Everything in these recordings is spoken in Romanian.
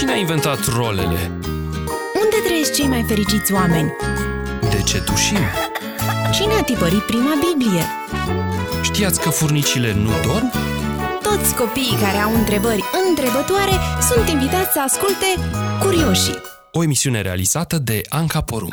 Cine a inventat rolele? Unde trăiesc cei mai fericiți oameni? De ce tușim? Cine a tipărit prima Biblie? Știați că furnicile nu dorm? Toți copiii care au întrebări întrebătoare sunt invitați să asculte Curioșii. O emisiune realizată de Anca Porumb.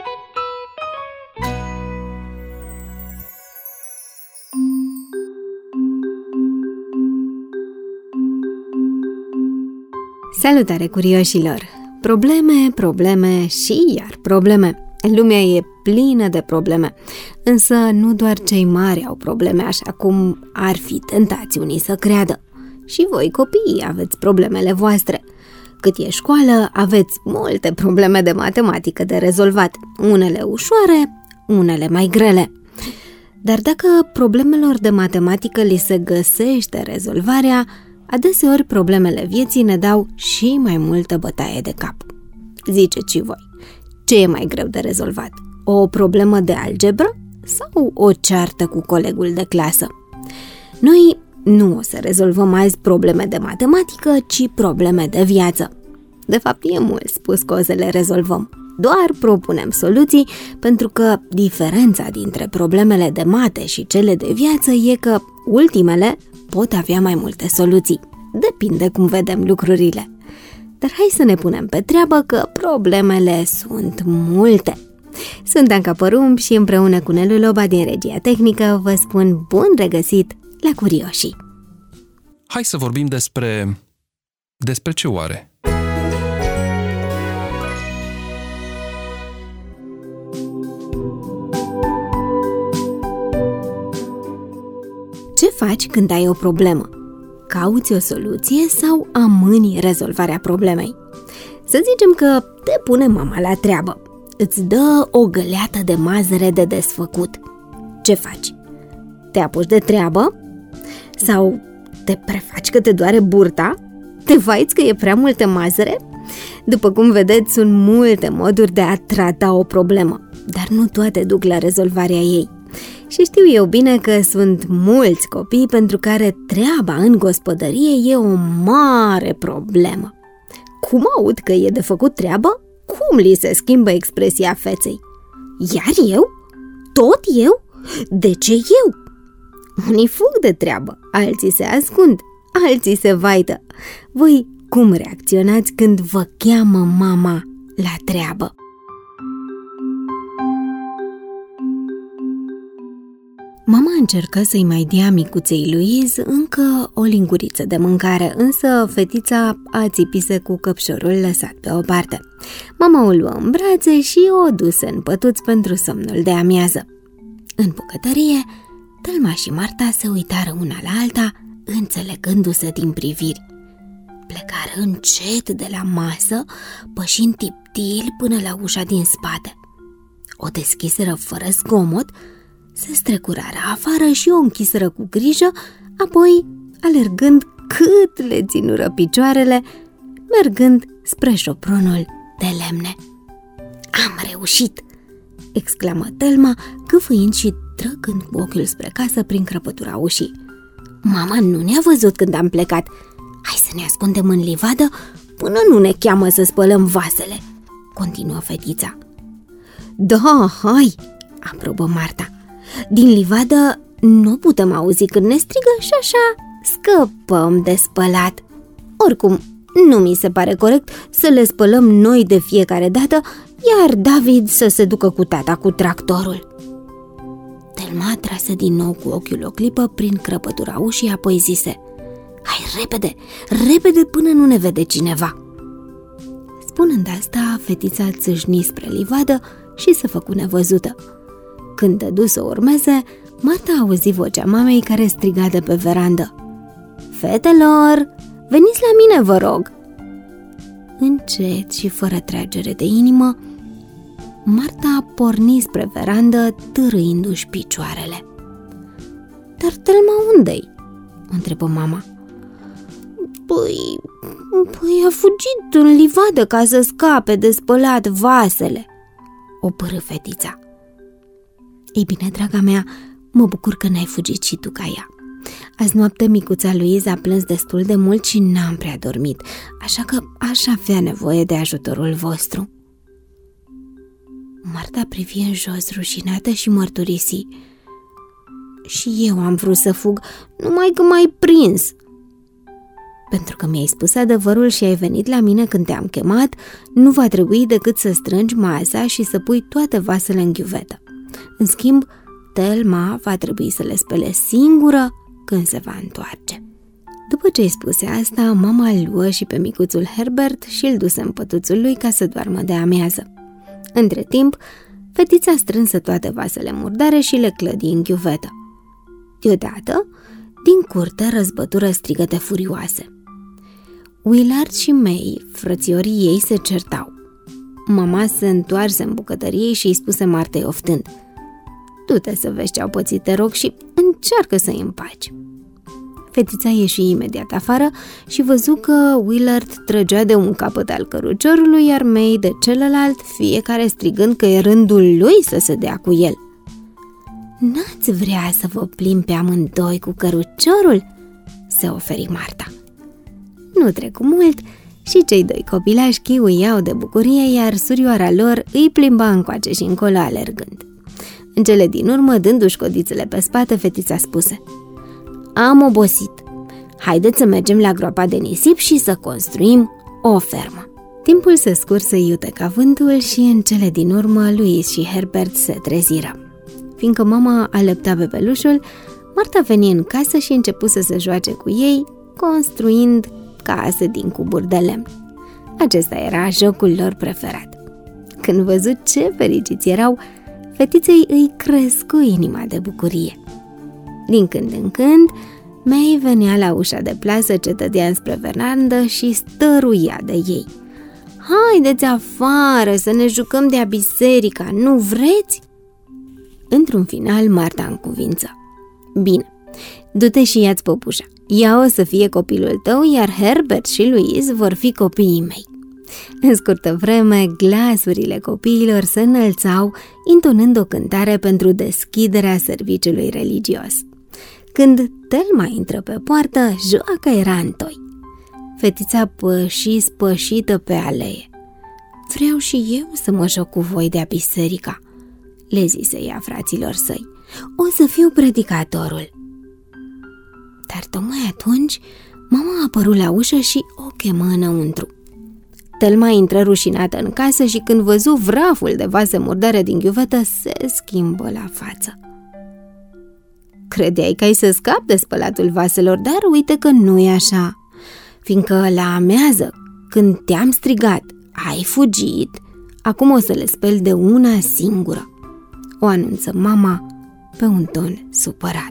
Salutare, curioșilor! Probleme și iar probleme. Lumea e plină de probleme, însă nu doar cei mari au probleme, așa cum ar fi tentați unii să creadă. Și voi, copiii, aveți problemele voastre. Cât e școală, aveți multe probleme de matematică de rezolvat, unele ușoare, unele mai grele. Dar dacă problemelor de matematică li se găsește rezolvarea, adeseori problemele vieții ne dau și mai multă bătaie de cap. Ziceți și voi, ce e mai greu de rezolvat? O problemă de algebră sau o ceartă cu colegul de clasă? Noi nu o să rezolvăm azi probleme de matematică, ci probleme de viață. De fapt, e mult spus că o să le rezolvăm. Doar propunem soluții, pentru că diferența dintre problemele de mate și cele de viață e că ultimele pot avea mai multe soluții. Depinde cum vedem lucrurile. Dar hai să ne punem pe treabă că problemele sunt multe. Sunt Anca Porumb și împreună cu Nelu Loba din regia tehnică vă spun bun regăsit la Curioșii. Hai să vorbim despre ce oare? Ce faci când ai o problemă? Cauți o soluție sau amâni rezolvarea problemei? Să zicem că te pune mama la treabă. Îți dă o găleată de mazăre de desfăcut. Ce faci? Te apuci de treabă? Sau te prefaci că te doare burta? Te vaiți că e prea multă mazăre? După cum vedeți, sunt multe moduri de a trata o problemă, dar nu toate duc la rezolvarea ei. Și știu eu bine că sunt mulți copii pentru care treaba în gospodărie e o mare problemă. Cum aud că e de făcut treabă, cum li se schimbă expresia feței? Iar eu? Tot eu? De ce eu? Unii fug de treabă, alții se ascund, alții se vaită. Voi cum reacționați când vă cheamă mama la treabă? Mama încercă să-i mai dea micuței Louise încă o linguriță de mâncare, însă fetița a țipise cu căpșorul lăsat pe o parte. Mama o luă în brațe și o duse în pătuț pentru somnul de amiază. În bucătărie, Thelma și Marta se uitară una la alta, înțelegându-se din priviri. Plecară încet de la masă, pășind tiptil până la ușa din spate. O deschiseră fără zgomot, se strecurară afară și o închiseră cu grijă, apoi, alergând cât le ținură picioarele, mergând spre șopronul de lemne. Am reușit! Exclamă Thelma, gâfâind și trăgând cu ochiul spre casă prin crăpătura ușii. Mama nu ne-a văzut când am plecat. Hai să ne ascundem în livadă până nu ne cheamă să spălăm vasele, continuă fetița. Da, hai, aprobă Marta. Din livadă nu putem auzi când ne strigă și așa scăpăm de spălat. Oricum, nu mi se pare corect să le spălăm noi de fiecare dată, iar David să se ducă cu tata cu tractorul. Thelma trase din nou cu ochiul o clipă prin crăpătura ușii, apoi zise: hai repede, repede până nu ne vede cineva. Spunând asta, fetița țâșni spre livadă și se făcu nevăzută. Când dădu să urmeze, Marta auzi vocea mamei care striga de pe verandă: fetelor, veniți la mine, vă rog! Încet și fără tragere de inimă, Marta porni spre verandă, târâindu-și picioarele. Dar Thelma unde-i? O întrebă mama. Păi a fugit în livadă ca să scape de spălat vasele, o părâ fetița. Ei bine, draga mea, mă bucur că n-ai fugit și tu ca ea. Azi noapte micuța Louise a plâns destul de mult și n-am prea dormit, așa că aș avea nevoie de ajutorul vostru." Marta privi în jos, rușinată, și mărturisi: "Și eu am vrut să fug, numai că m-ai prins. Pentru că mi-ai spus adevărul și ai venit la mine când te-am chemat, nu va trebui decât să strângi masa și să pui toate vasele în ghiuvetă. În schimb, Thelma va trebui să le spele singură când se va întoarce." După ce îi spuse asta, mama îl luă și pe micuțul Herbert și îl duse în pătuțul lui ca să doarmă de amiază. Între timp, fetița strânse toate vasele murdare și le clădi în ghiuvetă. Deodată, din curte răzbătură strigăte furioase. Willard și May, frățiorii ei, se certau. Mama se întoarse în bucătărie și îi spuse Martei oftând: "Du-te să vezi ce-au pățit, te rog, și încearcă să-i împaci." Fetița ieși imediat afară și văzu că Willard trăgea de un capăt al căruciorului, iar May de celălalt, fiecare strigând că e rândul lui să se dea cu el. "N-ați vrea să vă plimbi pe amândoi cu căruciorul?" se oferi Marta. Nu trecu mult și cei doi copilași chiuiau de bucurie, iar surioara lor îi plimba încoace și încolo alergând. În cele din urmă, dându-și codițele pe spate, fetița spuse: "Am obosit. Haideți să mergem la groapa de nisip și să construim o fermă." Timpul se scurse iute ca vântul și în cele din urmă Louise și Herbert se treziră. Fiindcă mama alăpta bebelușul, Marta veni în casă și începu să se joace cu ei, construind case din cuburi de lemn. Acesta era jocul lor preferat. Când văzut ce fericiți erau, fetiței îi crescu inima de bucurie. Din când în când, May venea la ușa de plasă ce dădea înspre verandă și stăruia de ei: "Haideți afară să ne jucăm de-a biserica, nu vreți?" Într-un final, Marta încuvință: "Bine, du-te și ia-ți păpușa. Ea o să fie copilul tău, iar Herbert și Louise vor fi copiii mei." În scurtă vreme, glasurile copiilor se înălțau, intonând o cântare pentru deschiderea serviciului religios. Când Thelma intră pe poartă, joaca era întoi. Fetița păși spășită pe alee. "Vreau și eu să mă joc cu voi de-a biserica," le zise ea fraților săi. "O să fiu predicatorul." Dar tocmai atunci, mama a apărut la ușă și o chemă înăuntru. Thelma intră rușinată în casă și când văzu vraful de vase murdare din ghiuvetă, se schimbă la față. "Credeai că ai să scapi de spălatul vaselor, dar uite că nu e așa. Fiindcă la amiază, când te-am strigat, ai fugit, acum o să le speli de una singură," o anunță mama pe un ton supărat.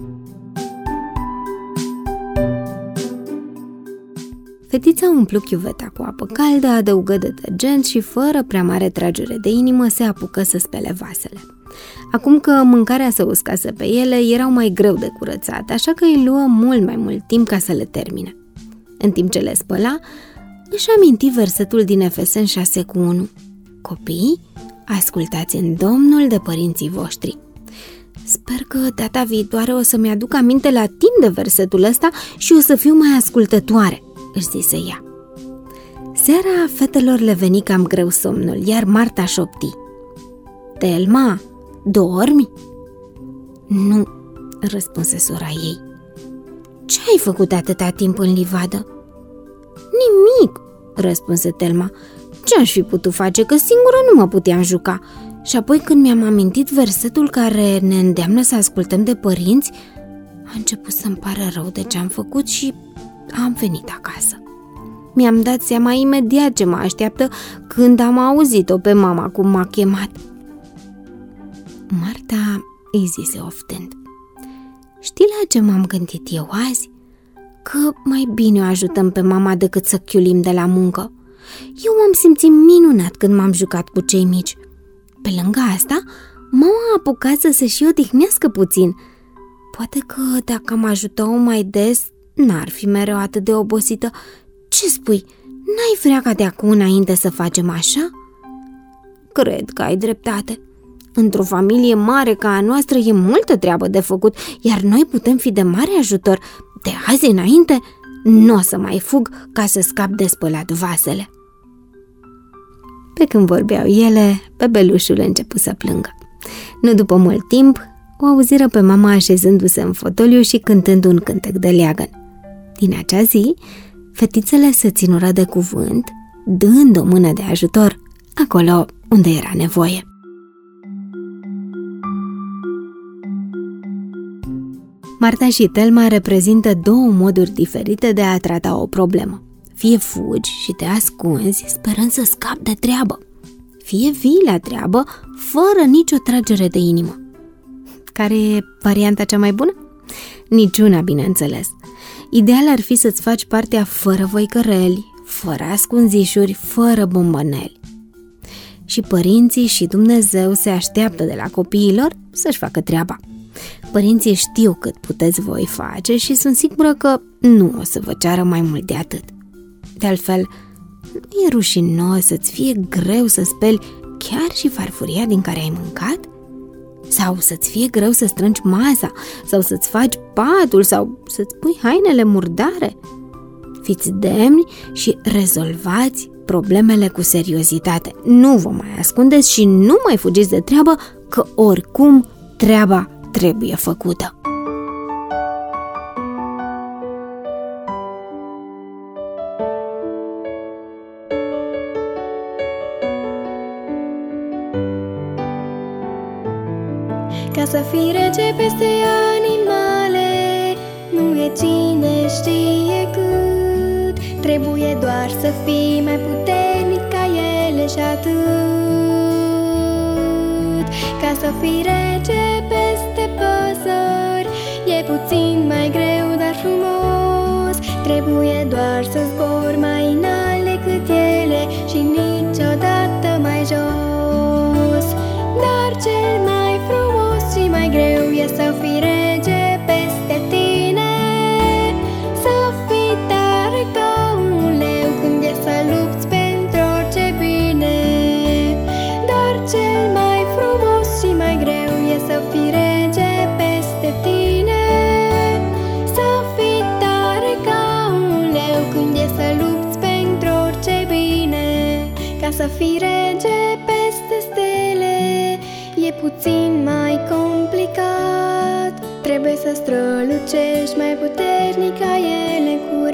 Fetița umplu chiuveta cu apă caldă, adăugă detergent și, fără prea mare tragere de inimă, se apucă să spele vasele. Acum că mâncarea se uscase pe ele, erau mai greu de curățat, așa că îi luă mult mai mult timp ca să le termine. În timp ce le spăla, își aminti versetul din Efeseni 6:1: "Copii, ascultați în Domnul de părinții voștri." Sper că data viitoare o să-mi aduc aminte la timp de versetul ăsta și o să fiu mai ascultătoare, își zise ea. Seara fetelor le veni cam greu somnul, iar Marta șopti: "Thelma, dormi?" "Nu," răspunse sora ei. "Ce ai făcut atâta timp în livadă?" "Nimic," răspunse Thelma. "Ce-aș fi putut face, că singură nu mă puteam juca. Și apoi când mi-am amintit versetul care ne îndeamnă să ascultăm de părinți, a început să-mi pară rău de ce am făcut și am venit acasă. Mi-am dat seama imediat ce mă așteaptă când am auzit-o pe mama cum m-a chemat." Marta îi zise oftând: "Știi la ce m-am gândit eu azi? Că mai bine o ajutăm pe mama decât să chiulim de la muncă. Eu m-am simțit minunat când m-am jucat cu cei mici. Pe lângă asta, mama a apucat să se și odihnească puțin. Poate că dacă am ajuta-o mai des, n-ar fi mereu atât de obosită. Ce spui? N-ai vrea ca de acum înainte să facem așa?" "Cred că ai dreptate. Într-o familie mare ca a noastră e multă treabă de făcut, iar noi putem fi de mare ajutor. De azi înainte nu o să mai fug ca să scap de spălat vasele. Pe când vorbeau ele, bebelușul începu să plângă. Nu după mult timp, o auziră pe mama așezându-se în fotoliu și cântând un cântec de leagăn. Din acea zi, fetițele se ținură de cuvânt, dând o mână de ajutor acolo unde era nevoie. Marta și Thelma reprezintă două moduri diferite de a trata o problemă. Fie fugi și te ascunzi sperând să scapi de treabă, fie vii la treabă fără nicio tragere de inimă. Care e varianta cea mai bună? Niciuna, bineînțeles. Ideal ar fi să-ți faci partea fără voicăreli, fără ascunzișuri, fără bomboneli. Și părinții și Dumnezeu se așteaptă de la copiilor să-și facă treaba. Părinții știu cât puteți voi face și sunt sigură că nu o să vă ceară mai mult de atât. De altfel, nu e rușinos să-ți fie greu să speli chiar și farfuria din care ai mâncat? Sau să-ți fie greu să strângi masa, sau să-ți faci patul, sau să-ți pui hainele murdare? Fiți demni și rezolvați problemele cu seriozitate. Nu vă mai ascundeți și nu mai fugiți de treabă, că oricum treaba trebuie făcută. Ca să fii rege peste animale, nu e cine știe cât. Trebuie doar să fii mai puternic ca ele și atât. Ca să fii rege peste păsări, e puțin mai greu, dar frumos. Trebuie doar să zbori mai înalt decât ele și niciodată mai jos. Dar cel mai frumos și mai greu e să fii rege peste tine. Să fii tare ca un leu când e să lupți pentru orice bine. Dar cel mai frumos și mai greu e să fii rege peste tine. Să fii tare ca un leu când e să lupți pentru orice bine. Ca să fii rege peste stele e puțin mai complicat. Trebuie să strălucești mai puternic ca ele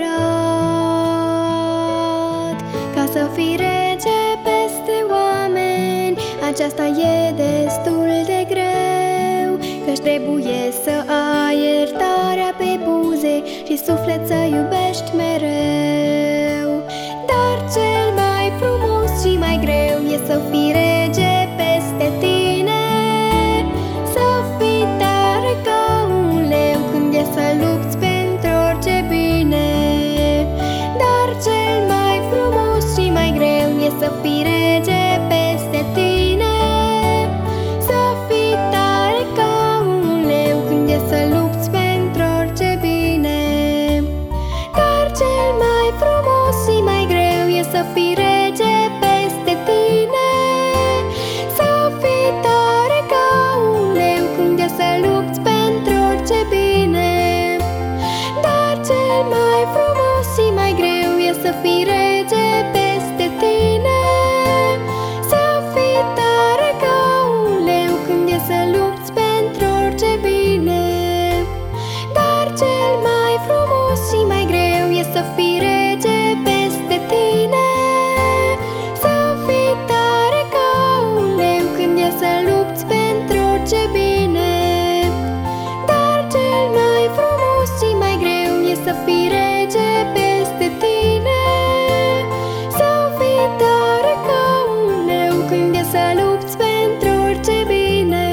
curat. Ca să fii rege peste oameni, aceasta e destul de greu, căci trebuie să ai iertarea pe buze și suflet să iubești mereu. Dar cel mai frumos și mai greu e să fii rege peste tine. Să fii tare ca un leu când e să lupți pentru orice bine. Dar cel mai frumos și mai greu e să fii rege peste tine. Să fii tare ca un leu când e să lupți pentru orice bine. Dar cel mai frumos și mai greu e să fii rege peste tine. Să fii tare ca un leu când e să lupți pentru orice bine. Dar cel mai frumos și mai greu e să fii rege peste tine. Să fii tare ca un leu când e să lupți pentru orice bine. Dar cel mai frumos și mai greu e să fii rege peste tine. Să fii tare ca un leu când e să lupți pentru orice bine. Dar cel mai frumos și mai greu e să fii rege peste tine. Să fii tare ca un leu când e să lupți pentru orice bine.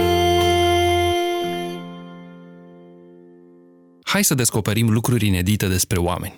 Hai să descoperim lucruri inedite despre oameni.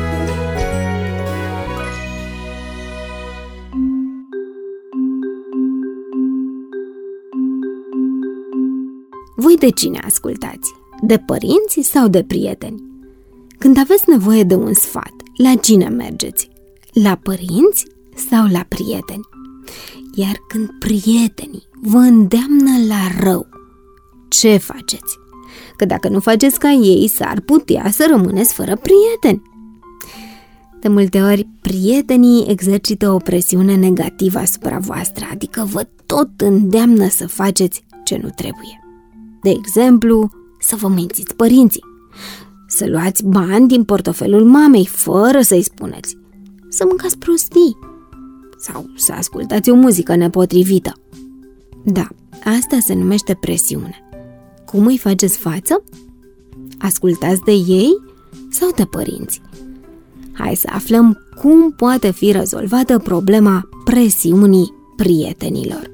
Voi de cine ascultați? De părinți sau de prieteni? Când aveți nevoie de un sfat, la cine mergeți? La părinți sau la prieteni? Iar când prietenii vă îndeamnă la rău, ce faceți? Că dacă nu faceți ca ei, s-ar putea să rămâneți fără prieteni. De multe ori, prietenii exercită o presiune negativă asupra voastră, adică vă tot îndeamnă să faceți ce nu trebuie. De exemplu, să vă mințiți părinții, să luați bani din portofelul mamei fără să-i spuneți, să mâncați prostii sau să ascultați o muzică nepotrivită. Da, asta se numește presiune. Cum îi faceți față? Ascultați de ei sau de părinți? Hai să aflăm cum poate fi rezolvată problema presiunii prietenilor.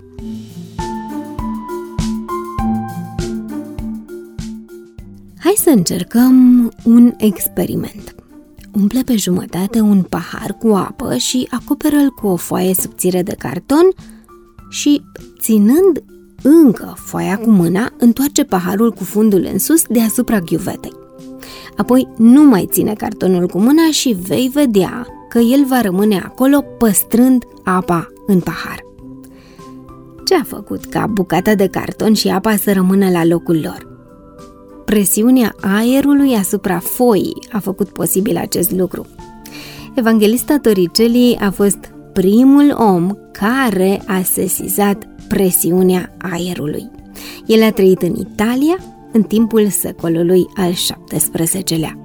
Hai să încercăm un experiment. Umple pe jumătate un pahar cu apă și acoperă-l cu o foaie subțire de carton și, ținând încă foaia cu mâna, întoarce paharul cu fundul în sus deasupra ghiuvetei. Apoi nu mai ține cartonul cu mâna și vei vedea că el va rămâne acolo păstrând apa în pahar. Ce a făcut ca bucata de carton și apa să rămână la locul lor? Presiunea aerului asupra foii a făcut posibil acest lucru. Evanghelista Torricelli a fost primul om care a sesizat presiunea aerului. El a trăit în Italia în timpul secolului al XVII-lea.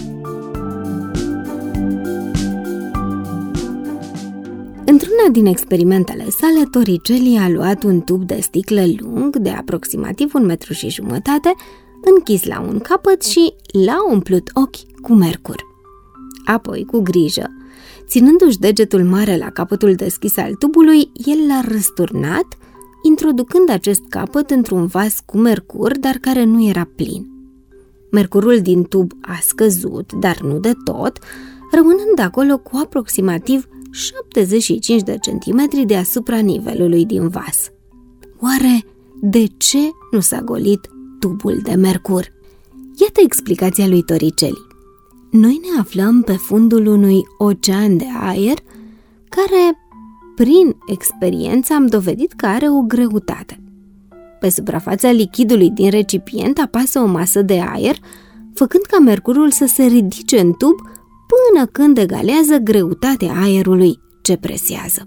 Într-una din experimentele sale, Torricelli a luat un tub de sticlă lung de aproximativ 1,5 m, închis la un capăt și l-a umplut ochi cu mercur. Apoi, cu grijă, ținându-și degetul mare la capătul deschis al tubului, el l-a răsturnat, introducând acest capăt într-un vas cu mercur, dar care nu era plin. Mercurul din tub a scăzut, dar nu de tot, rămânând acolo cu aproximativ 75 de centimetri deasupra nivelului din vas. Oare de ce nu s-a golit tubul de mercur? Iată explicația lui Torricelli. Noi ne aflăm pe fundul unui ocean de aer care, prin experiență, am dovedit că are o greutate. Pe suprafața lichidului din recipient apasă o masă de aer, făcând ca mercurul să se ridice în tub până când egalează greutatea aerului ce presează.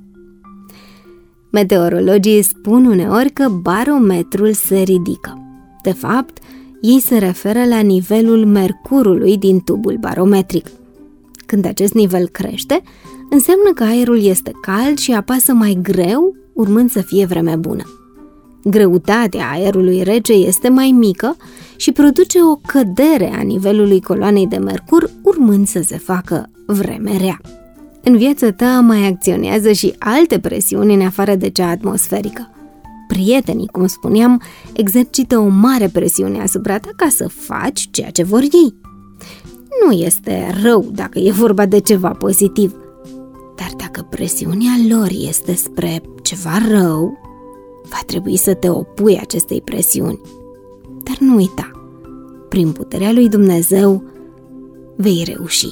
Meteorologii spun uneori că barometrul se ridică. De fapt, ei se referă la nivelul mercurului din tubul barometric. Când acest nivel crește, înseamnă că aerul este cald și apasă mai greu, urmând să fie vreme bună. Greutatea aerului rece este mai mică și produce o cădere a nivelului coloanei de mercur, urmând să se facă vreme rea. În viața ta mai acționează și alte presiuni în afară de cea atmosferică. Prietenii, cum spuneam, exercită o mare presiune asupra ta ca să faci ceea ce vor ei. Nu este rău dacă e vorba de ceva pozitiv, dar dacă presiunea lor este spre ceva rău, va trebui să te opui acestei presiuni. Dar nu uita, prin puterea lui Dumnezeu vei reuși.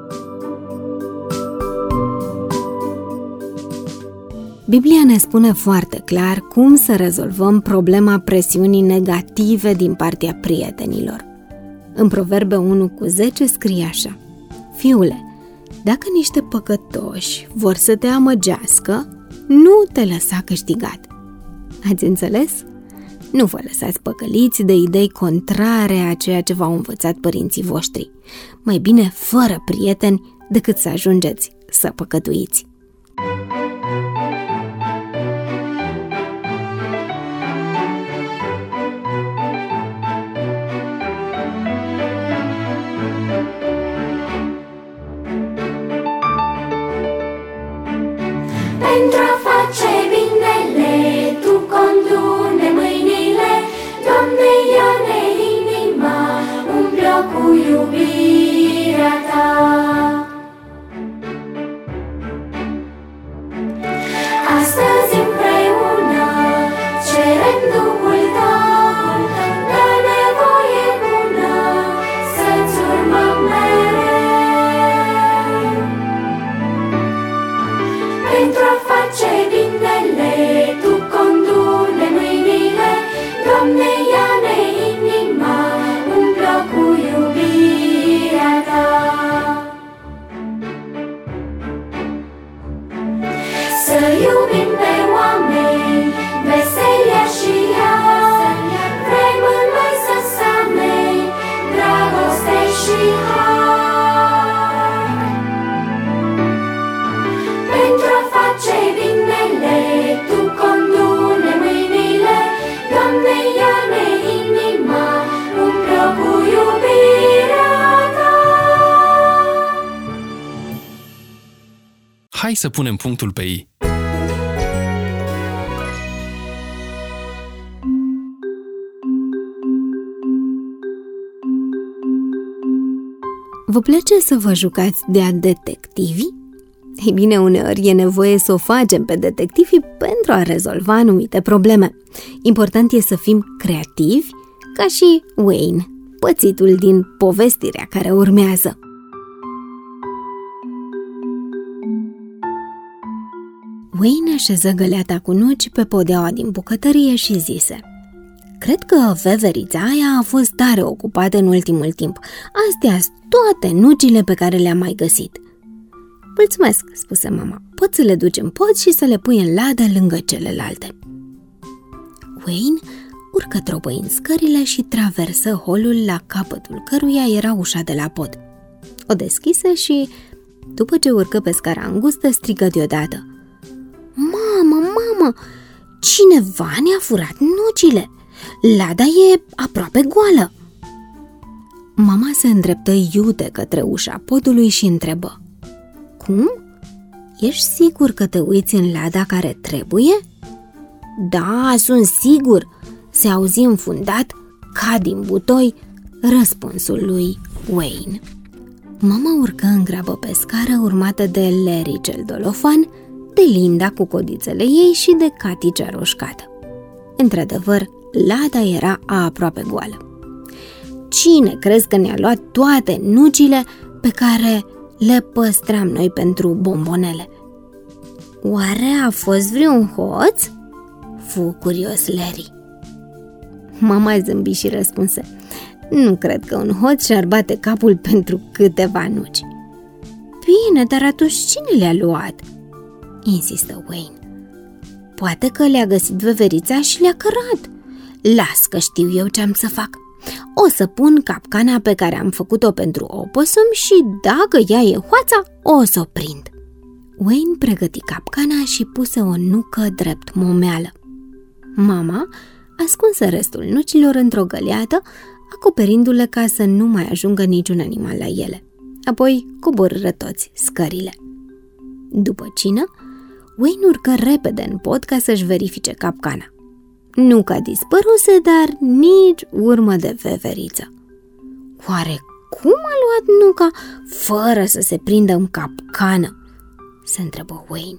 Biblia ne spune foarte clar cum să rezolvăm problema presiunii negative din partea prietenilor. În Proverbe 1:10 scrie așa: Fiule, dacă niște păcătoși vor să te amăgească, nu te lăsa câștigat. Ați înțeles? Nu vă lăsați păcăliți de idei contrare a ceea ce v-au învățat părinții voștri. Mai bine fără prieteni decât să ajungeți să păcătuiți. Pentru a face binele, Tu condu-ne mâinile, Doamne, ia-ne inima, umple-o cu iubirea Ta. Astăzi împreună cerem Duhul Tău, dă-ne voie bună să-ți urmăm mereu. Pentru a face iubim pe oameni, veselia și ea. Vrem în noi să seamene dragoste și har. Pentru a face binele, Tu condu-ne mâinile, Doamne, ia-ne inima, umple-o cu iubirea Ta. Hai să punem punctul pe i. Vă place să vă jucați de-a detectivi? Ei bine, uneori e nevoie să o facem pe detectivi pentru a rezolva anumite probleme. Important e să fim creativi, ca și Wayne, pățitul din povestirea care urmează. Wayne așeză găleata cu nuci pe podeaua din bucătărie și zise: Cred că veverița aia a fost tare ocupată în ultimul timp. Astea-s toate nucile pe care le-am mai găsit. Mulțumesc, spuse mama. Poți să le duci în pod și să le pui în ladă lângă celelalte. Wayne urcă tropăind scările și traversă holul la capătul căruia era ușa de la pod. O deschise și, după ce urcă pe scara îngustă, strigă deodată: Mamă, cineva ne-a furat nucile! Lada e aproape goală! Mama se îndreptă iute către ușa podului și întrebă: Cum? Ești sigur că te uiți în lada care trebuie? Da, sunt sigur, se auzi înfundat, ca din butoi, răspunsul lui Wayne. Mama urcă în grabă pe scară, urmată de Larry cel dolofan, de Linda cu codițele ei și de Cati cea roșcată. Într-adevăr, lada era aproape goală. Cine crezi că ne-a luat toate nucile pe care le păstram noi pentru bombonele? Oare a fost vreun hoț? Fu curios Larry. Mama zâmbi și răspunse: Nu cred că un hoț și-ar bate capul pentru câteva nuci. Bine, dar atunci cine le-a luat? Insistă Wayne. Poate că le-a găsit veverița și le-a cărat. Las că știu eu ce am să fac. O să pun capcana pe care am făcut-o pentru opossum și dacă ea e hoața, o să o prind. Wayne pregăti capcana și puse o nucă drept momeală. Mama ascunse restul nucilor într-o găleată, acoperindu-le ca să nu mai ajungă niciun animal la ele. Apoi coborâră toți scările. După cină, Wayne urcă repede în pod ca să-și verifice capcana. Nuca dispăruse, dar nici urmă de veveriță. Oare cum a luat nuca fără să se prindă în capcană? Se întrebă Wayne.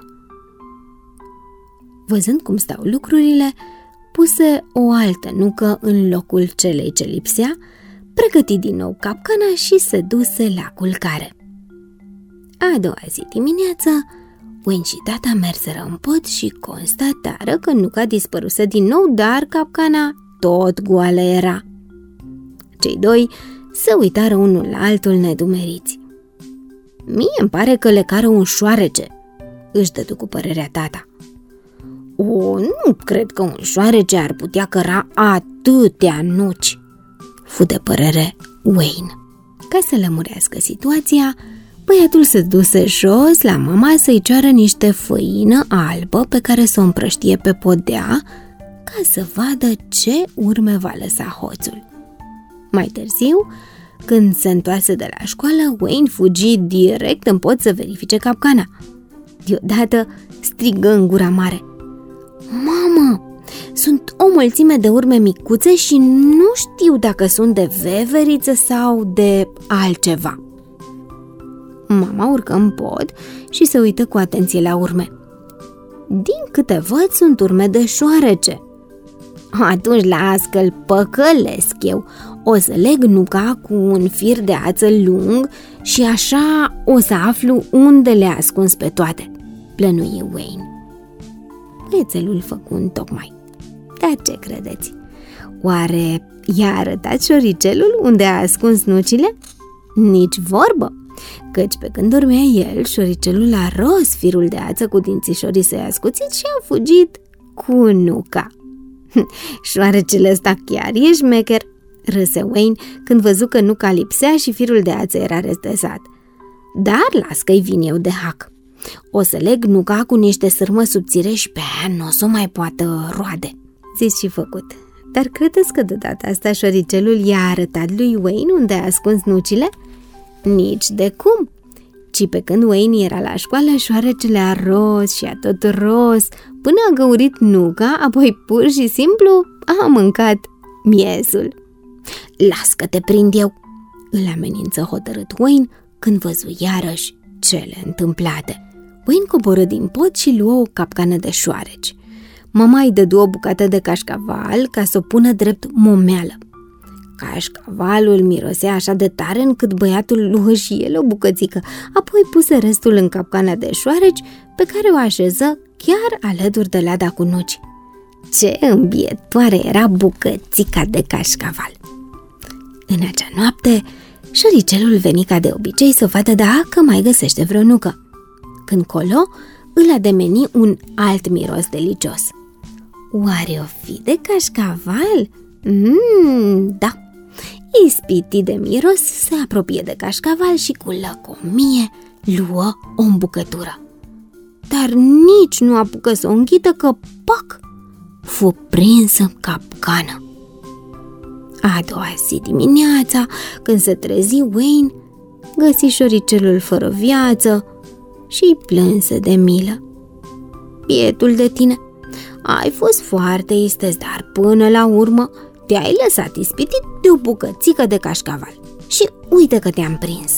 Văzând cum stau lucrurile, puse o altă nucă în locul celei ce lipsea, pregăti din nou capcana și se duse la culcare. A doua zi dimineață, Wayne și tata merseră în pod și constatară că nuca dispăruse din nou, dar capcana tot goală era. Cei doi se uitară unul la altul nedumeriți. Mie îmi pare că le cară un șoarece, își dădu cu părerea tata. O, nu cred că un șoarece ar putea căra atâtea nuci, fu de părere Wayne. Ca să lămurească situația, băiatul se duse jos la mama să-i ceară niște făină albă pe care să o împrăștie pe podea ca să vadă ce urme va lăsa hoțul. Mai târziu, când se întoarse de la școală, Wayne fugi direct în pod să verifice capcana. Deodată strigă în gura mare: Mamă, sunt o mulțime de urme micuțe și nu știu dacă sunt de veveriță sau de altceva. Mama urcă în pod și se uită cu atenție la urme. Din câte văd, sunt urme de șoarece. Atunci las că-l păcălesc eu. O să leg nuca cu un fir de ață lung și așa o să aflu unde le-a ascuns pe toate, plănuie Wayne. Băiețelul făcu întocmai. Dar ce credeți? Oare i-a arătat șoricelul unde a ascuns nucile? Nici vorbă! Căci pe când dormea el, șoricelul a ros firul de ață cu dințișorii săi ascuțiți și a fugit cu nuca. Șoarecele ăsta chiar e șmecher, râse Wayne când văzu că nuca lipsea și firul de ață era răstăsat. Dar las că-i vin eu de hac. O să leg nuca cu niște sârmă subțire și pe aia nu o să mai poată roade. Zis și făcut. Dar credeți că de data asta șoricelul i-a arătat lui Wayne unde a ascuns nucile? Nici de cum! Ci pe când Wayne era la școală, șoarecele a ros și a tot ros până a găurit nuca, apoi pur și simplu a mâncat miesul. Las că te prind eu! Îl amenință hotărât Wayne când văzu iarăși cele întâmplate. Wayne coboră din pod și luă o capcană de șoareci. Mama îi dădu o bucată de cașcaval ca să o pună drept momeală. Cașcavalul mirosea așa de tare încât băiatul luă și el o bucățică, apoi puse restul în capcana de șoareci pe care o așeză chiar alături de lada cu nuci. Ce îmbietoare era bucățica de cașcaval! În acea noapte, șoricelul veni ca de obicei să vadă dacă mai găsește vreo nucă. Când colo, îl ademeni un alt miros delicios. Oare o fi de cașcaval? Da! Ispitit de miros, se apropie de cașcaval și cu lăcomie luă o îmbucătură. Dar nici nu apucă să o înghidă că, pac, fu prins în capcană. A doua zi dimineața, când se trezi Wayne, găsi șoricelul fără viață și plânse de milă. Bietul de tine, ai fost foarte isteț, dar până la urmă te-ai lăsat ispitit de o bucățică de cașcaval și uite că te-am prins.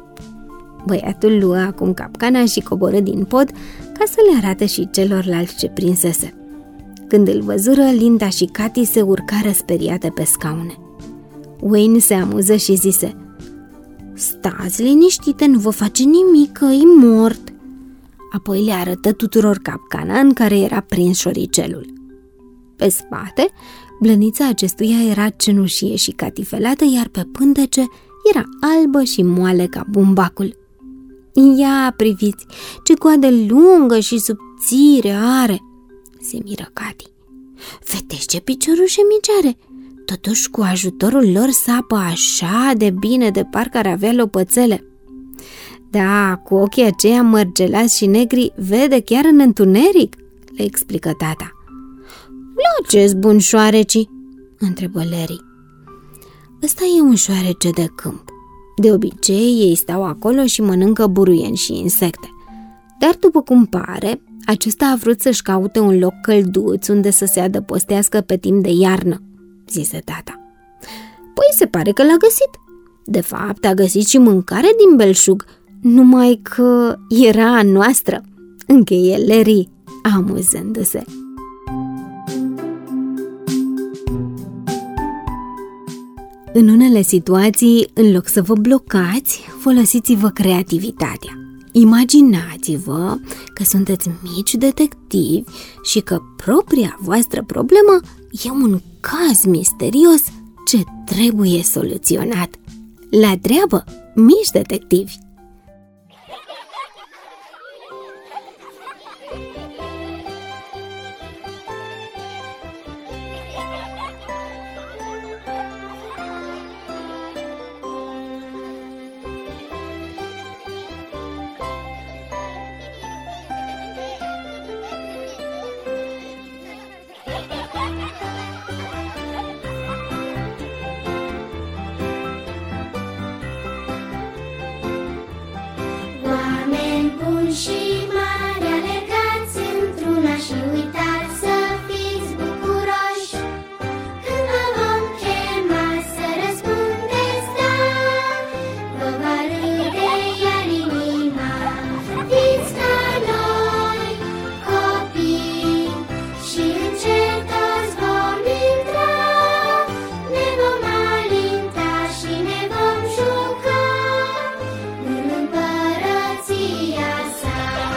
Băiatul luă acum capcana și coboră din pod ca să le arate și celorlalți ce prinsese. Când îl văzură, Linda și Cathy se urcară speriate pe scaune. Wayne se amuză și zise: stați liniștite, nu vă face nimic, că e mort. Apoi le arătă tuturor capcana în care era prins șoricelul. Pe spate, blănița acestuia era cenușie și catifelată, iar pe pântece era albă și moale ca bumbacul. Ia, priviți, ce coadă lungă și subțire are, se miră Cathy. Vedeți ce piciorușe mici are? Totuși, cu ajutorul lor sapă așa de bine de parcă ar avea lopățele. Da, cu ochii aceia mărgelați și negri vede chiar în întuneric, le explică tata. La ce-s bun șoarecii? Întrebă Larry. Ăsta e un șoarece de câmp. De obicei, ei stau acolo și mănâncă buruieni și insecte. Dar după cum pare, acesta a vrut să-și caute un loc călduț unde să se adăpostească pe timp de iarnă, zise tata. Păi se pare că l-a găsit. De fapt, a găsit și mâncare din belșug, numai că era a noastră, încheie Larry, amuzându-se. În unele situații, în loc să vă blocați, folosiți-vă creativitatea. Imaginați-vă că sunteți mici detectivi și că propria voastră problemă e un caz misterios ce trebuie soluționat. La treabă, mici detectivi! Și mari alergați într-una și uitați să fiți bucuroși. Când vă vom chema să răspundeți da, vă va râde iar inima. Fiți ca noi, copii, și încet toți vom intra. Ne vom alinta și ne vom juca în împărăția sa.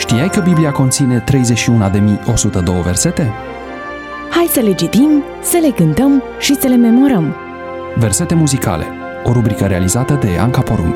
Știai că Biblia conține 31.102 versete? Hai să le citim, să le cântăm și să le memorăm. Versete muzicale, o rubrică realizată de Anca Porumb.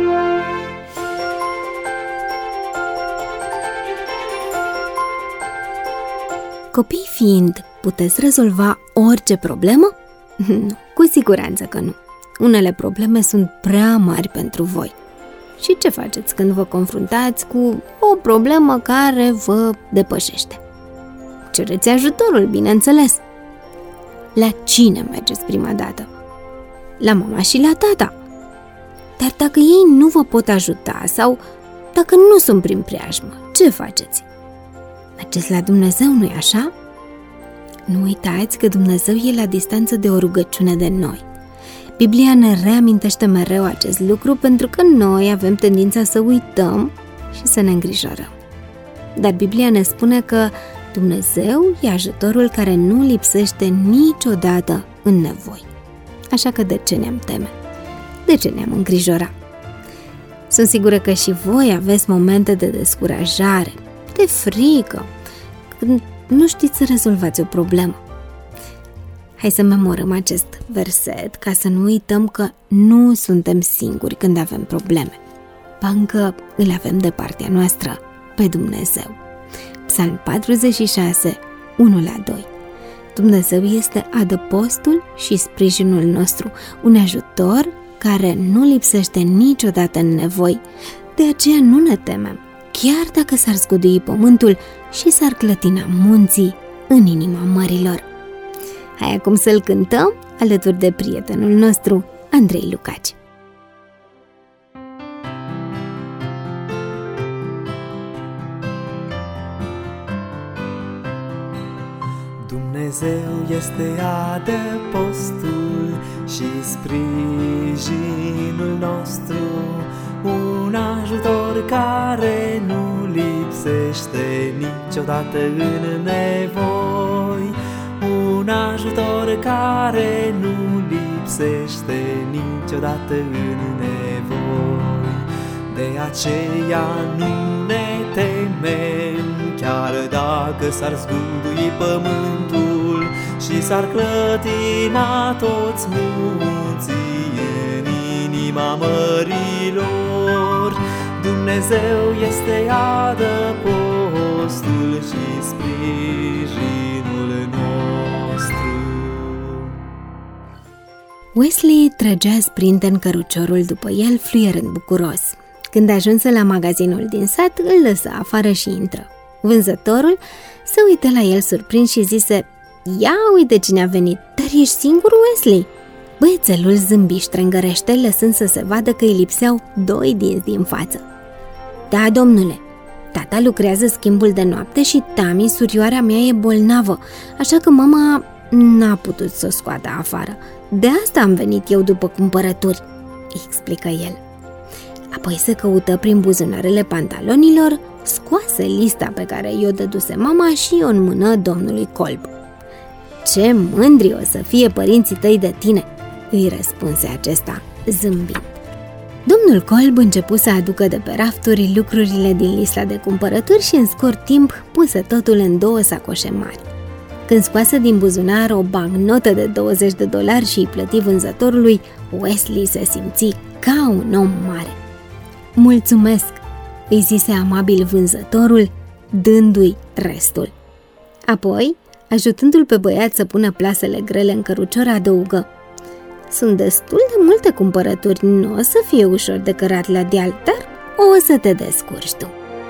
Copii fiind, puteți rezolva orice problemă? Nu, cu siguranță că nu. Unele probleme sunt prea mari pentru voi. Și ce faceți când vă confruntați cu o problemă care vă depășește? Cereți ajutorul, bineînțeles. La cine mergeți prima dată? La mama și la tata. Dar dacă ei nu vă pot ajuta sau dacă nu sunt prin preajmă, ce faceți? Mergeți la Dumnezeu, nu-i așa? Nu uitați că Dumnezeu e la distanță de o rugăciune de noi. Biblia ne reamintește mereu acest lucru pentru că noi avem tendința să uităm și să ne îngrijorăm. Dar Biblia ne spune că Dumnezeu e ajutorul care nu lipsește niciodată în nevoi. Așa că de ce ne-am teme? De ce ne-am îngrijora? Sunt sigură că și voi aveți momente de descurajare, de frică, când nu știți să rezolvați o problemă. Hai să memorăm acest verset ca să nu uităm că nu suntem singuri când avem probleme. Bancă îl avem de partea noastră pe Dumnezeu. Psalm 46, 1-2. Dumnezeu este adăpostul și sprijinul nostru, un ajutor care nu lipsește niciodată în nevoi. De aceea nu ne temem, chiar dacă s-ar zgudui pământul și s-ar clătina munții în inima mărilor. Hai acum să-l cântăm alături de prietenul nostru, Andrei Lucaci. Dumnezeu este adăpostul și sprijinul nostru, un ajutor care nu lipsește niciodată în nevoi, un ajutor care nu lipsește niciodată în nevoi. De aceea nu ne temem, chiar dacă s-ar zgudui pământul și s-ar clătina toți munții în inima mărilor. Dumnezeu este adăpostul și sprijinul nostru. Wesley trăgea sprinten căruciorul după el, fluierând bucuros. Când ajunse la magazinul din sat, îl lăsă afară și intră. Vânzătorul se uită la el surprins și zise: "Ia uite cine a venit, dar ești singur, Wesley?" Băiețelul zâmbi ștrângărește, lăsând să se vadă că îi lipseau 2 dinți din față. "Da, domnule, tata lucrează schimbul de noapte și Tami, surioara mea, e bolnavă, așa că mama n-a putut să o scoată afară. De asta am venit eu după cumpărături," îi explică el. Apoi se căută prin buzunarele pantalonilor, scoase lista pe care i-o dăduse mama și o înmână domnului Kolb. "Ce mândri o să fie părinții tăi de tine," îi răspunse acesta, zâmbind. Domnul Kolb începu să aducă de pe rafturi lucrurile din lista de cumpărături și în scurt timp puse totul în 2 sacoșe mari. Când scoase din buzunar o bancnotă de $20 și îi plăti vânzătorului, Wesley se simți ca un om mare. "Mulțumesc," îi zise amabil vânzătorul, dându-i restul. Apoi, ajutându-l pe băiat să pună plasele grele în cărucior, adăugă: "Sunt destul de multe cumpărături, nu o să fie ușor de cărat la deal, dar o să te descurci tu."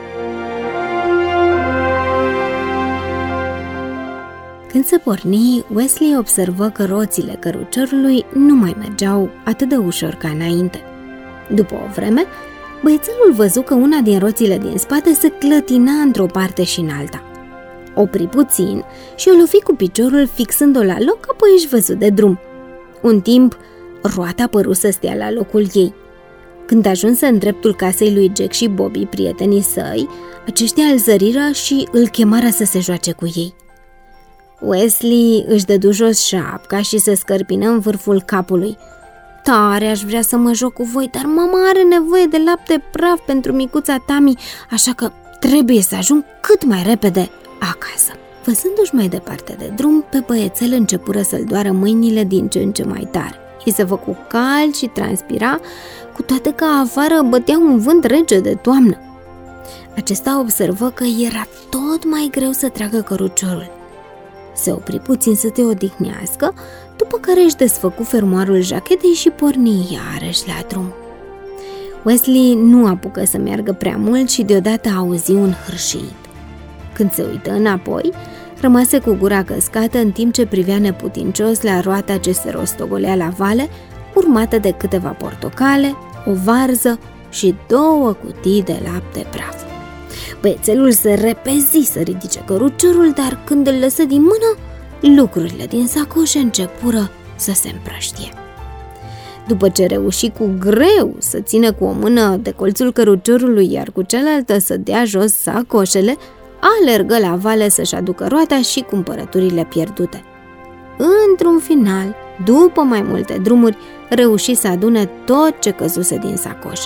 Când se porni, Wesley observă că roțile căruciorului nu mai mergeau atât de ușor ca înainte. După o vreme, băiețelul văzu că una din roțile din spate se clătina într-o parte și în alta. Opri puțin și o lovi cu piciorul fixând-o la loc, apoi își văzu de drum. Un timp, roata păru să stea la locul ei. Când ajunse în dreptul casei lui Jack și Bobby, prietenii săi, aceștia îl zăriră și îl chemară să se joace cu ei. Wesley își dădu jos șapca și se scărpină în vârful capului. "Tare aș vrea să mă joc cu voi, dar mama are nevoie de lapte praf pentru micuța Tami, așa că Trebuie să ajung cât mai repede acasă. Văzându-și mai departe de drum, pe băiețel începură să-l doară mâinile din ce în ce mai tare. I se făcu cald și transpira, cu toate că afară bătea un vânt rece de toamnă. Acesta observă că era tot mai greu să tragă căruciorul. Se opri puțin să te odihnească, după care își desfăcu fermoarul jachetei și porni iarăși la drum. Wesley nu apucă să meargă prea mult și deodată auzi un hârșit. Când se uită înapoi, rămase cu gura căscată în timp ce privea neputincios la roata ce se rostogolea la vale, urmată de câteva portocale, o varză și 2 cutii de lapte praf. Băiețelul se repezi să ridice căruciorul, dar când îl lăsă din mână, lucrurile din sacoșe începură să se împrăștie. După ce reuși cu greu să țină cu o mână de colțul căruciorului, iar cu cealaltă să dea jos sacoșele, alergă la vale să-și aducă roata și cumpărăturile pierdute. Într-un final, după mai multe drumuri, reuși să adune tot ce căzuse din sacoșe.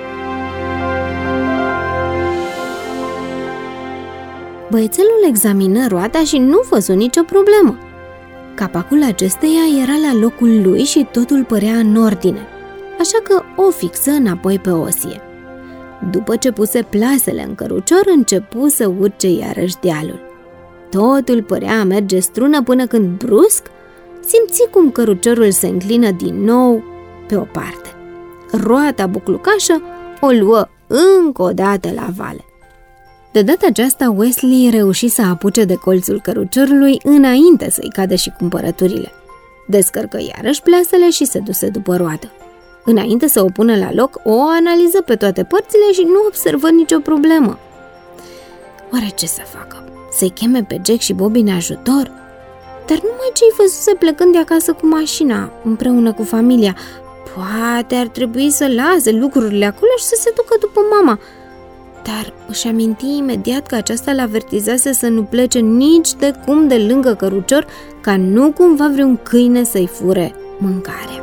Băiețelul examină roata și nu văzu nicio problemă. Capacul acesteia era la locul lui și totul părea în ordine, așa că o fixă înapoi pe osie. După ce puse plasele în cărucior, începu să urce iarăși dealul. Totul părea a merge strună până când, brusc, simți cum căruciorul se înclină din nou pe o parte. Roata buclucașă o luă încă o dată la vale. De data aceasta, Wesley reuși să apuce de colțul căruciorului înainte să-i cadă și cumpărăturile. Descărcă iarăși plasele și se duse după roată. Înainte să o pună la loc, o analiză pe toate părțile și nu observă nicio problemă. Oare ce să facă? Să-i cheme pe Jack și Bobby în ajutor? Dar numai ce-i văzuse plecând de acasă cu mașina, împreună cu familia. Poate ar trebui să lase lucrurile acolo și să se ducă după mama. Dar își aminti imediat că aceasta l-avertizase să nu plece nici de cum de lângă cărucior, ca nu cumva vreun câine să-i fure mâncarea.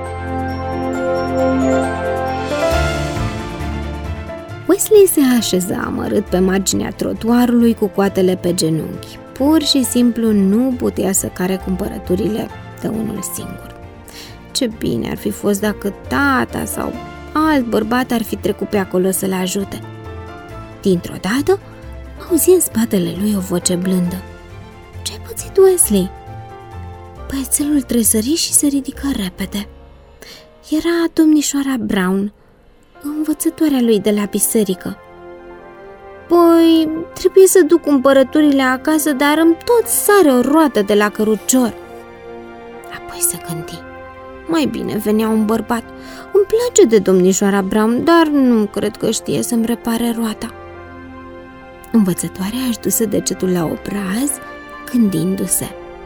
Wesley se așeză amărât pe marginea trotuarului cu coatele pe genunchi. Pur și simplu nu putea să care cumpărăturile de unul singur. Ce bine ar fi fost dacă tata sau alt bărbat ar fi trecut pe acolo să-l ajute. Dintr-o dată, auzi în spatele lui o voce blândă. Ce-ai pățit, Wesley? Băiețelul tresări și se ridică repede. Era domnișoara Brown, învățătoarea lui de la biserică. Păi, trebuie să duc cumpărăturile acasă, dar îmi tot sare o roată de la cărucior. Apoi se gândi. Mai bine venea un bărbat. Îmi place de domnișoara Brown, dar nu cred că știe să-mi repare roata. Învățătoarea își duse degetul la obraz, gândindu-se.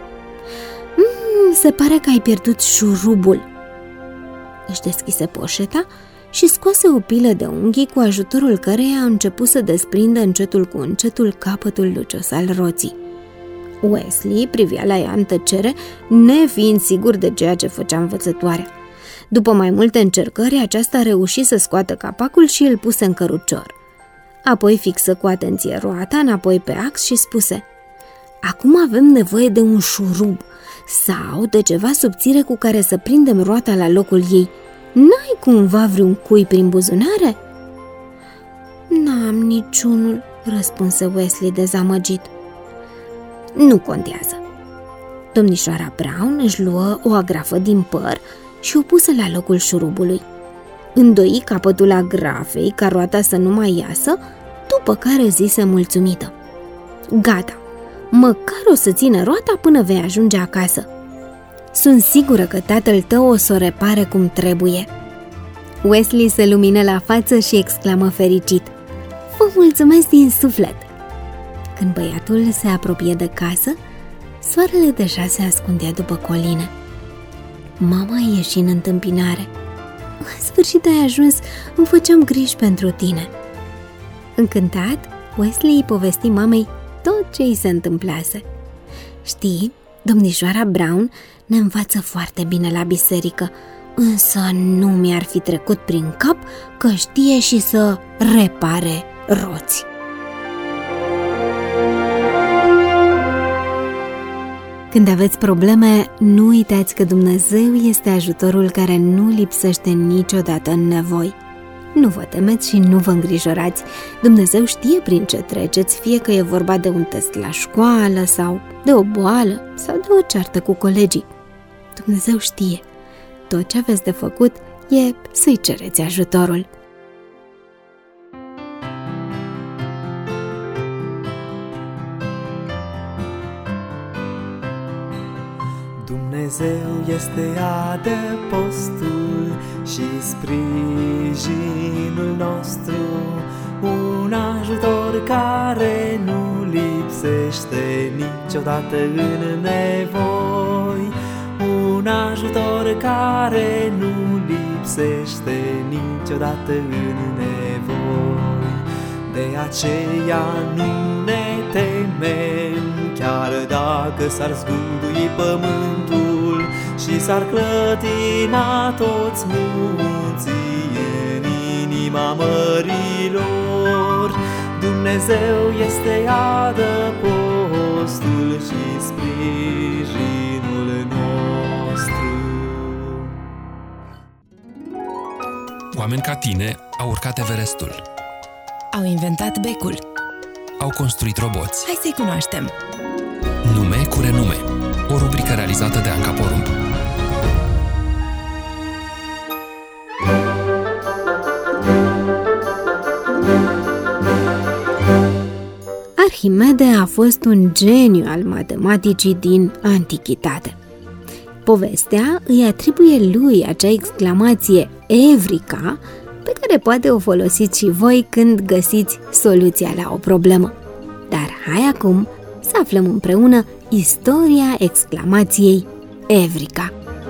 Se pare că ai pierdut șurubul. Își deschise poșeta și scoase o pilă de unghii cu ajutorul căreia a început să desprindă încetul cu încetul capătul lucios al roții. Wesley privea la ea în tăcere, nefiind sigur de ceea ce făcea învățătoarea. După mai multe încercări, aceasta reuși să scoată capacul și îl puse în cărucior. Apoi fixă cu atenție roata înapoi pe ax și spuse: acum avem nevoie de un șurub sau de ceva subțire cu care să prindem roata la locul ei. N-ai cumva vreun cui prin buzunare? N-am niciunul, răspunse Wesley dezamăgit. Nu contează. Domnișoara Brown își luă o agrafă din păr și o pusă la locul șurubului. Îndoi capătul agrafei ca roata să nu mai iasă, după care zise mulțumită: gata, măcar o să țină roata până vei ajunge acasă. Sunt sigură că tatăl tău o să o repare cum trebuie. Wesley se lumină la față și exclamă fericit: vă mulțumesc din suflet! Când băiatul se apropie de casă, soarele deja se ascundea după coline. Mama ieși în întâmpinare. În sfârșit ai ajuns, îmi făceam griji pentru tine. Încântat, Wesley îi povesti mamei tot ce îi se întâmplase. Știi, domnișoara Brown ne învață foarte bine la biserică, însă nu mi-ar fi trecut prin cap că știe și să repare roți. Când aveți probleme, nu uitați că Dumnezeu este ajutorul care nu lipsește niciodată în nevoi. Nu vă temeți și nu vă îngrijorați. Dumnezeu știe prin ce treceți, fie că e vorba de un test la școală sau de o boală sau de o ceartă cu colegii. Dumnezeu știe. Tot ce aveți de făcut e să-i cereți ajutorul. Dumnezeu este adăpostul și sprijinul nostru, un ajutor care nu lipsește niciodată în nevoi, un ajutor care nu lipsește niciodată în nevoi. De aceea nu ne temem, chiar dacă s-ar zgudui pământul și s-ar clătina toți munții în inima mărilor. Dumnezeu este adăpostul și sprijinul nostru. Oameni ca tine au urcat Everestul. Au inventat becul. Au construit roboți. Hai să-i cunoaștem. Nume cu renume. O rubrică realizată de Anca Porumb. Arhimede a fost un geniu al matematicii din antichitate. Povestea îi atribuie lui acea exclamație Evrika, pe care poate o folosiți și voi când găsiți soluția la o problemă. Dar hai acum să aflăm împreună istoria exclamației Evrika.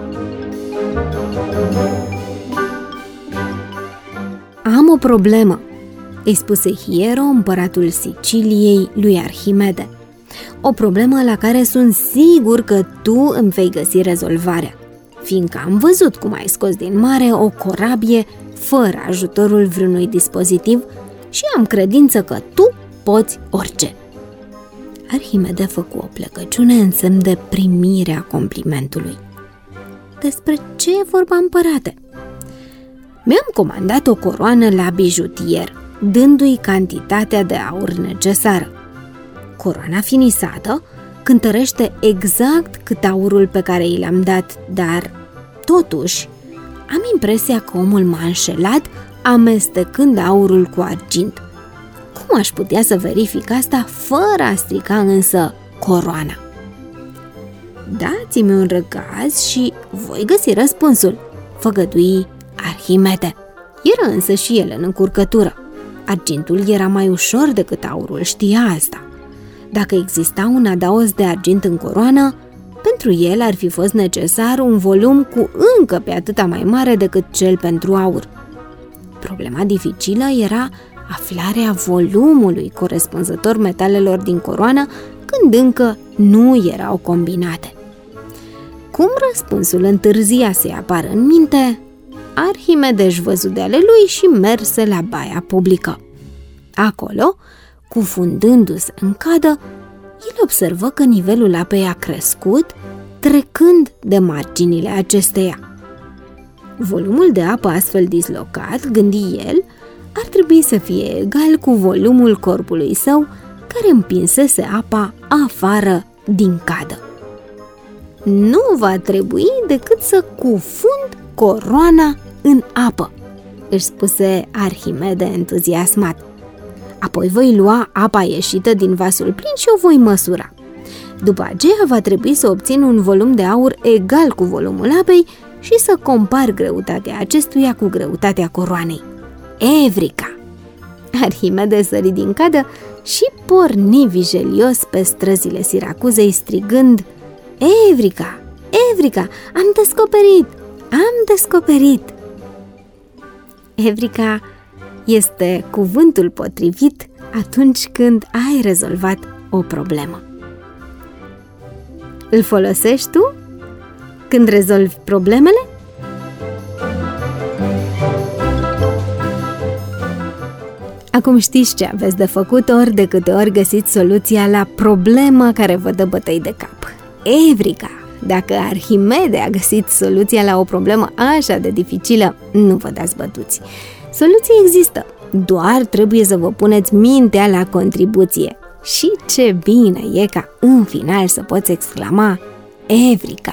Am o problemă, îi spuse Hiero, împăratul Siciliei, lui Arhimede. O problemă la care sunt sigur că tu îmi vei găsi rezolvarea, fiindcă am văzut cum ai scos din mare o corabie fără ajutorul vreunui dispozitiv și am credință că tu poți orice. Arhimede făcu o plecăciune în semn de primire a complimentului. Despre ce e vorba, împărate? Mi-am comandat o coroană la bijutier, dându-i cantitatea de aur necesară. Coroana finisată cântărește exact cât aurul pe care i l-am dat, dar, totuși, am impresia că omul m-a înșelat amestecând aurul cu argint. Cum aș putea să verific asta fără a strica însă coroana? Dați-mi un răgaz și voi găsi răspunsul, făgădui Arhimede. Era însă și el în încurcătură. Argintul era mai ușor decât aurul, știa asta. Dacă exista un adaos de argint în coroană, pentru el ar fi fost necesar un volum cu încă pe atâta mai mare decât cel pentru aur. Problema dificilă era aflarea volumului corespunzător metalelor din coroană când încă nu erau combinate. Cum răspunsul întârzia să-i apară în minte, Arhimede își văzu de ale lui și merse la baia publică. Acolo, cufundându-se în cadă, el observă că nivelul apei a crescut, trecând de marginile acesteia. Volumul de apă astfel dislocat, gândi el, ar trebui să fie egal cu volumul corpului său, care împinsese apa afară din cadă. Nu va trebui decât să cufund coroana în apă, își spuse Arhimede entuziasmat. Apoi voi lua apa ieșită din vasul plin și o voi măsura. După aceea va trebui să obțin un volum de aur egal cu volumul apei și să compar greutatea acestuia cu greutatea coroanei. Evrika! Arhimede sări din cadă și porni vijelios pe străzile Siracuzei strigând: Evrika! Evrika! Am descoperit! Am descoperit! Evrika este cuvântul potrivit atunci când ai rezolvat o problemă. Îl folosești tu când rezolvi problemele? Acum știți ce aveți de făcut ori de câte ori găsiți soluția la problema care vă dă bătăi de cap. Evrika! Dacă Arhimede a găsit soluția la o problemă așa de dificilă, nu vă dați bătuți. Soluții există, doar trebuie să vă puneți mintea la contribuție. Și ce bine e ca în final să poți exclama Evrika!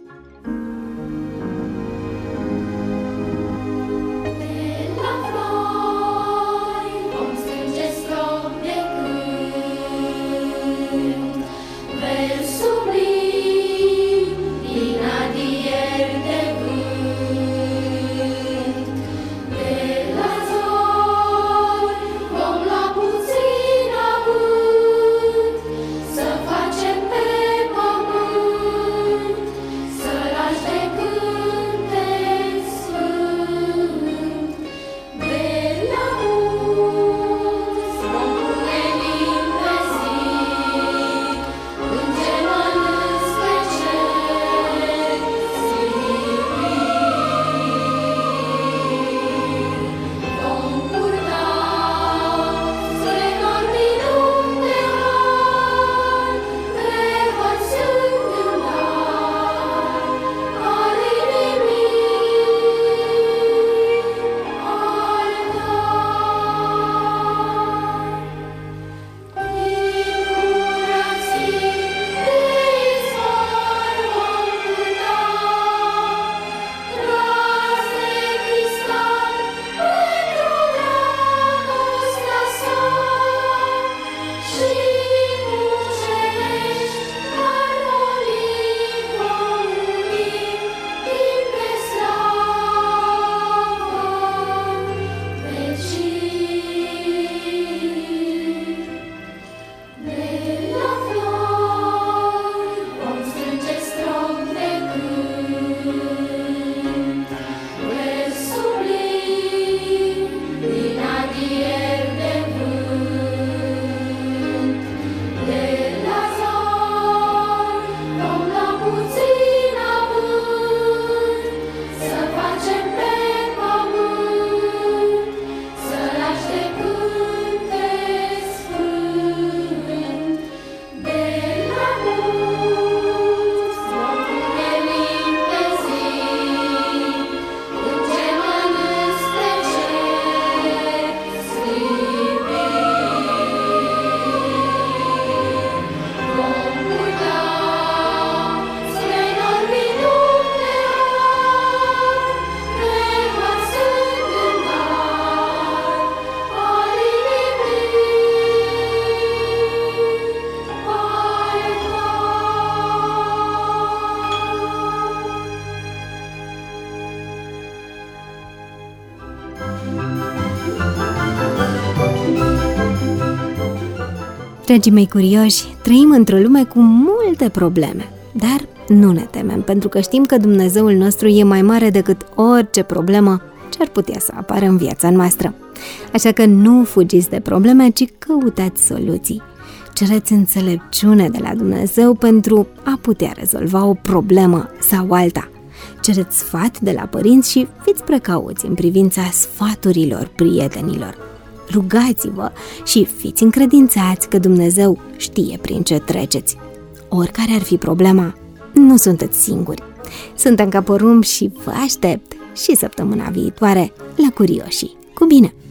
Dragii mei curioși, trăim într-o lume cu multe probleme, dar nu ne temem, pentru că știm că Dumnezeul nostru e mai mare decât orice problemă ce ar putea să apară în viața noastră. Așa că nu fugiți de probleme, ci căutați soluții. Cereți înțelepciune de la Dumnezeu pentru a putea rezolva o problemă sau alta. Cereți sfat de la părinți și fiți precauți în privința sfaturilor prietenilor. Rugați-vă și fiți încredințați că Dumnezeu știe prin ce treceți. Oricare ar fi problema, nu sunteți singuri. Sunt Anca Porumb și vă aștept și săptămâna viitoare la Curioșii. Cu bine!